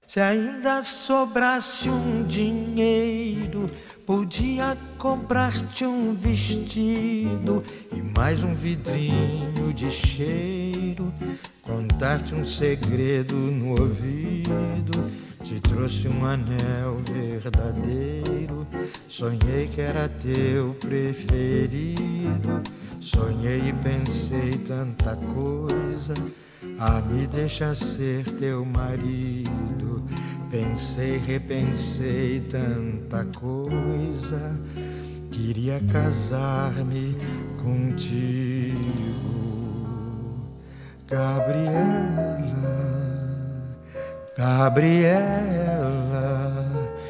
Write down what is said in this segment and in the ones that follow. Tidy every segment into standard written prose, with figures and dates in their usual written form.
Se ainda sobrasse um dinheiro, podia comprar-te um vestido e mais um vidrinho de cheiro, contar-te um segredo no ouvido. Te trouxe um anel verdadeiro, sonhei que era teu preferido. Sonhei e pensei tanta coisa, ah, me deixa ser teu marido. Pensei, repensei tanta coisa, queria casar-me contigo, Gabriela, Gabriela.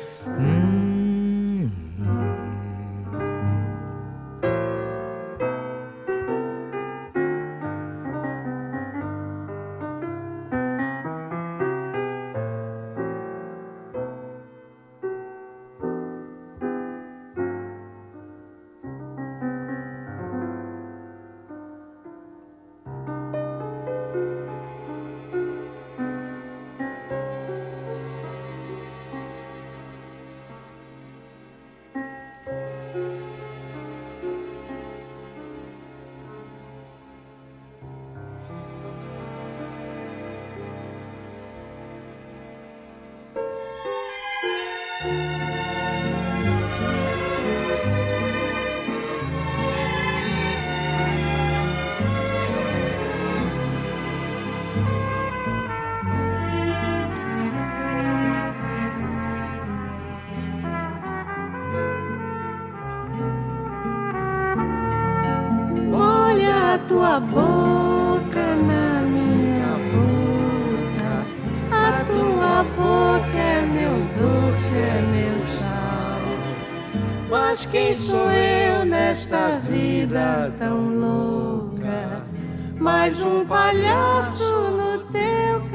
Tua boca na minha boca, a tua boca é meu doce, é meu sal. Mas quem sou eu nesta vida tão louca? Mais um palhaço no teu